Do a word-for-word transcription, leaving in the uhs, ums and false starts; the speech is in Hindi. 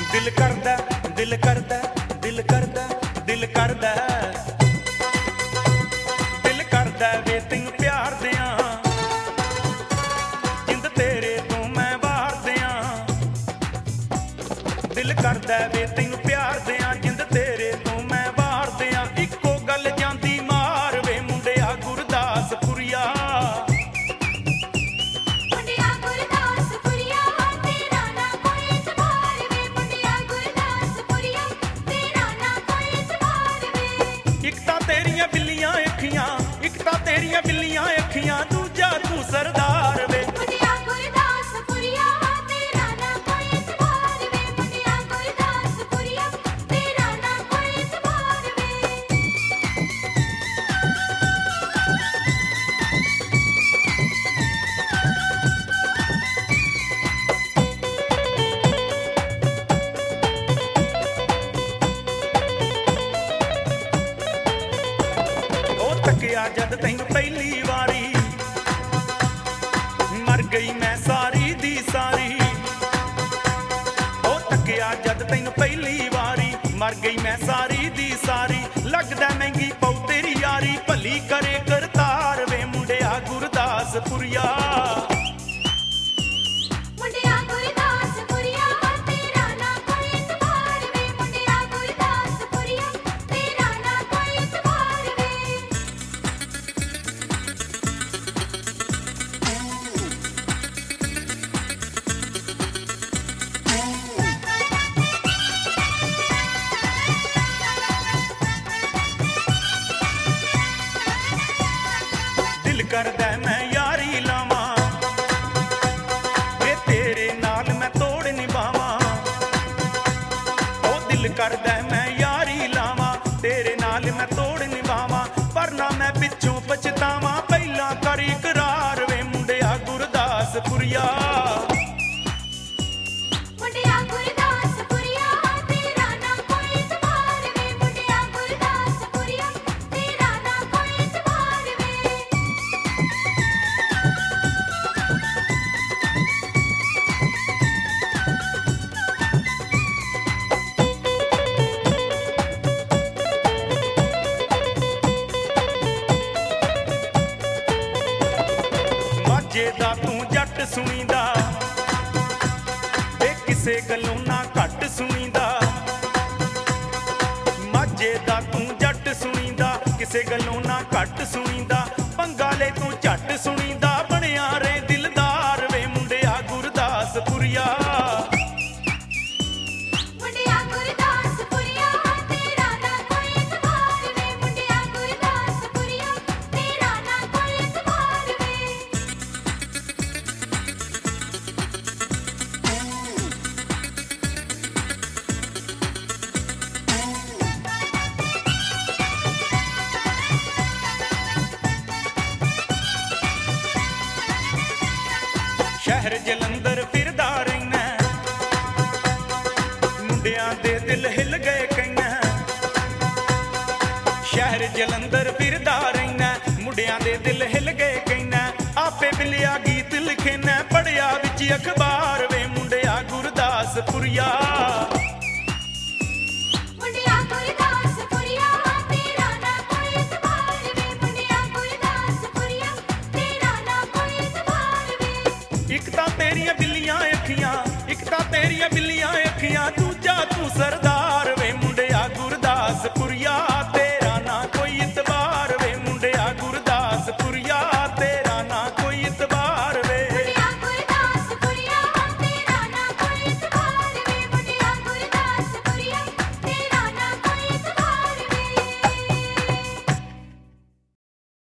दिल करदा दिल करदा दिल करदा दिल करदा दिल करदा वे तैनूं प्यार दियां जिंद तेरे तो मैं बाहर दियां दिल करदा वे तैनूं प्यार दियां जिंद तेरे तो मैं बाहर दियां इक्को गल जांदी मार वे मुंडिया गुरदासपुरिया तेरिया बिल्लियां अखियां एक तां तेरिया बिल्लियां अखियां दूजा तू सरदार वे मुंडिया गुरदासपुरिया तेरा ना कोई इतबार वे मुंडिया गुरदासपुरिया तेरा ना कोई इतबार वे जद तैनूं पहली वारी मर गई मैं सारी दी सारी ओ तकिया जद तैनूं पहली वारी मर गई मैं सारी दी सारी लगदा महंगी पौ तेरी यारी भली करे करतार वे मुंडिया गुरदासपुरिया करदा मैं यारी लावां वे तेरे नाल मैं तोड़ निभावां ओ दिल करदा मैं यारी लावां तेरे नाल मैं तोड़ निभावां पर ना मैं पिछों पछतावां पहला कर इकरार वे मुंडिया गुरदासपुरिया दा तू जट सुनीदा ए किसे गलों ना घट सुनीदा माझे दा तू जट सुनीदा किसे गलों ना घट सुनीदा पंगा ले तू झट सुनीदा बनिया रे दिलदार वे मुंडिया गुरदासपुरिया शहर जलंधर फिरदा रहिना मुंडियां दे दिल हिल गए कईना शहर जलंधर फिरदा रहिना मुंडियां दे दिल हिल गए कईना आपे बिलिया गीत लिखेना पढ़िया विच अखबार वे मुंडिया गुरदासपुरिया एक तां तेरिया बिल्लियां अखियां एक तां तेरिया बिल्लियां अखियां दूजा तू सरदार